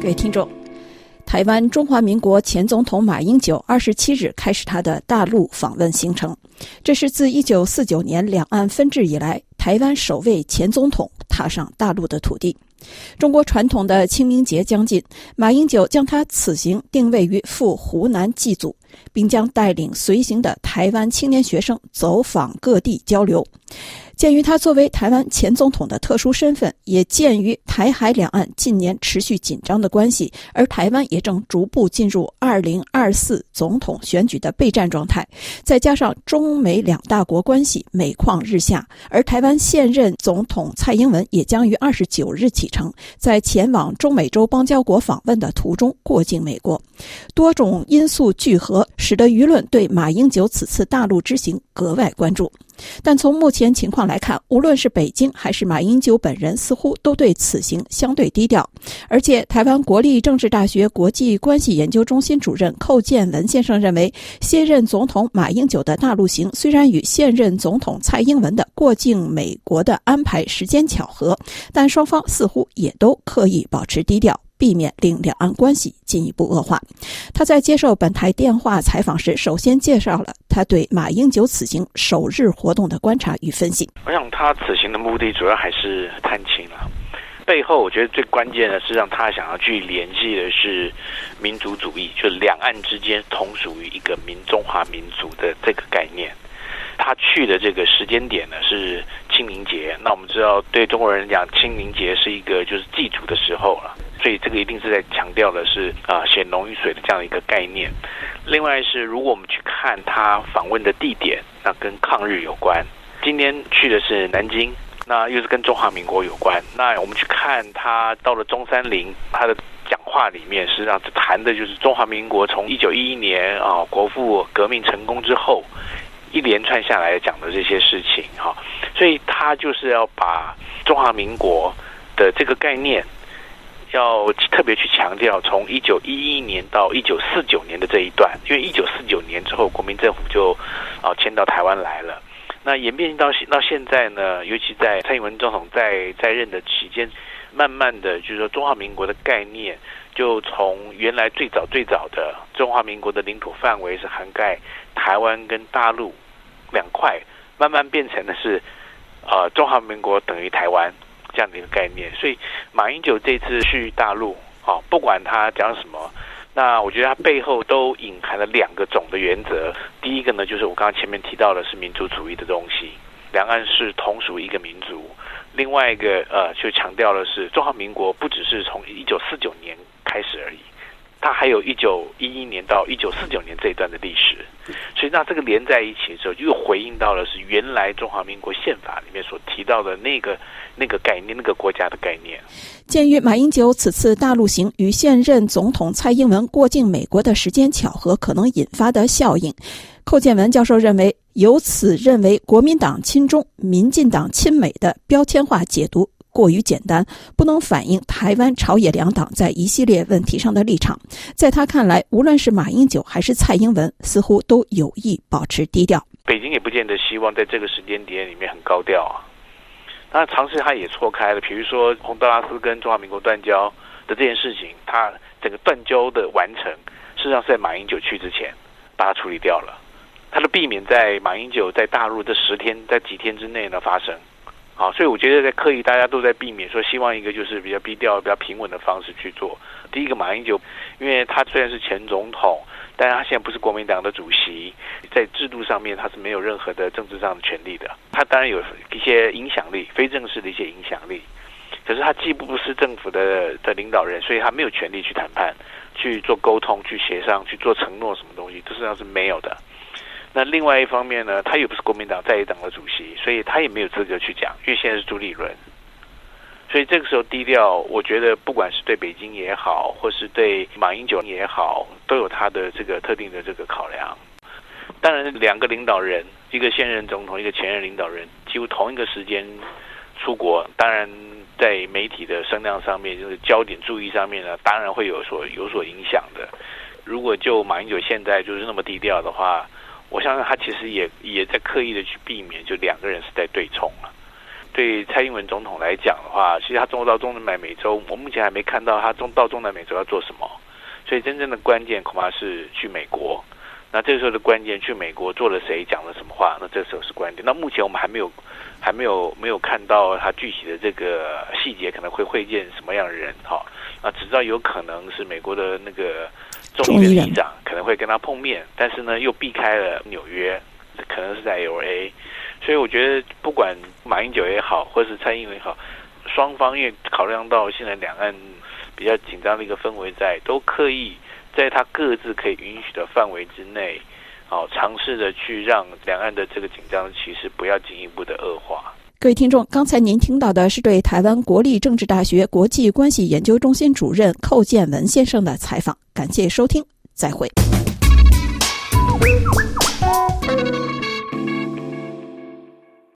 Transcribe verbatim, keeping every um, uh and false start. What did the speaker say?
位听众，台湾中华民国前总统马英九二十七日开始他的大陆访问行程，这是自一九四九年两岸分治以来，台湾首位前总统踏上大陆的土地。中国传统的清明节将近，马英九将他此行定位于赴湖南祭祖，并将带领随行的台湾青年学生走访各地交流。鉴于他作为台湾前总统的特殊身份，也鉴于台海两岸近年持续紧张的关系，而台湾也正逐步进入二零二四总统选举的备战状态，再加上中美两大国关系每况日下，而台湾现任总统蔡英文也将于二十九日启程，在前往中美洲邦交国访问的途中过境美国。多种因素聚合，使得舆论对马英九此次大陆之行格外关注。但从目前情况来看，无论是北京还是马英九本人，似乎都对此行相对低调。而且台湾国立政治大学国际关系研究中心主任寇建文先生认为，现任总统马英九的大陆行虽然与现任总统蔡英文的过境美国的安排时间巧合，但双方似乎也都刻意保持低调，避免令两岸关系进一步恶化。他在接受本台电话采访时，首先介绍了他对马英九此行首日活动的观察与分析。 我想他此行的目的主要还是探亲了，背后我觉得最关键的是让他想要去联系的是民族主义，就是两岸之间同属于一个民中华民族的这个概念。他去的这个时间点呢是清明节，那我们知道对中国人讲，清明节是一个就是祭祖的时候了，所以这个一定是在强调的是啊显农于水的这样的一个概念。另外是如果我们去看他访问的地点，那跟抗日有关。今天去的是南京，那又是跟中华民国有关。那我们去看他到了中山陵，他的讲话里面实际上谈的就是中华民国从一九一一年啊国父革命成功之后，一连串下来讲的这些事情哈，所以他就是要把中华民国的这个概念，要特别去强调从一九一一年到一九四九年的这一段，因为一九四九年之后，国民政府就啊迁到台湾来了。那演变到到现在呢，尤其在蔡英文总统在在任的期间，慢慢的就是说中华民国的概念，就从原来最早最早的中华民国的领土范围是涵盖台湾跟大陆两块，慢慢变成的是呃中华民国等于台湾这样的一个概念。所以马英九这次去大陆啊，不管他讲什么，那我觉得他背后都隐含了两个总的原则。第一个呢，就是我刚刚前面提到的是民族主义的东西，两岸是同属一个民族。另外一个呃，就强调的是中华民国不只是从一九四九年开始而已，它还有一九一一年到一九四九年这一段的历史。所以那这个连在一起的时候，就又回应到的是原来中华民国宪法里面所提到的那个那个概念，那个国家的概念。 鉴于马英九此次大陆行与现任总统蔡英文过境美国的时间巧合可能引发的效应，寇建文教授认为，由此认为国民党亲中、民进党亲美的标签化解读过于简单，不能反映台湾朝野两党在一系列问题上的立场。在他看来，无论是马英九还是蔡英文，似乎都有意保持低调。 北京也不见得希望在这个时间点里面很高调啊。那尝试他也错开了，比如说洪都拉斯跟中华民国断交的这件事情，他整个断交的完成，事实上是在马英九去之前把它处理掉了。他的避免在马英九在大陆这十天在几天之内呢发生。好，所以我觉得在刻意大家都在避免说，希望一个就是比较低调、比较平稳的方式去做。第一个，马英九，因为他虽然是前总统，但是他现在不是国民党的主席，在制度上面他是没有任何的政治上的权利的。他当然有一些影响力，非正式的一些影响力，可是他既不是政府的的领导人，所以他没有权利去谈判、去做沟通、去协商、去做承诺，什么东西，这实际上是没有的。那另外一方面呢，他又不是国民党在野党的主席，所以他也没有资格去讲，因为现在是朱立伦。所以这个时候低调，我觉得不管是对北京也好，或是对马英九也好，都有他的这个特定的这个考量。当然，两个领导人，一个现任总统，一个前任领导人，几乎同一个时间出国，当然在媒体的声量上面，就是焦点注意上面呢，当然会有所有所影响的。如果就马英九现在就是那么低调的话，我相信他其实也也在刻意的去避免，就两个人是在对冲了。 对蔡英文总统来讲的话，其实他中到中南美洲，我目前还没看到他中到中南美洲要做什么。所以真正的关键恐怕是去美国。那这个时候的关键，去美国做了谁，讲了什么话，那这时候是关键。那目前我们还没有还没有没有看到他具体的这个细节，可能会会见什么样的人哈。啊，只知道有可能是美国的那个众议院议长可能会跟他碰面，但是呢又避开了纽约，可能是在 L A。所以我觉得不管马英九也好，或是蔡英文也好，双方因为考量到现在两岸比较紧张的一个氛围在，都刻意在他各自可以允许的范围之内，哦，尝试着去让两岸的这个紧张其实不要进一步的恶化。 各位听众，刚才您听到的是对台湾国立政治大学国际关系研究中心主任寇建文先生的采访，感谢收听，再会。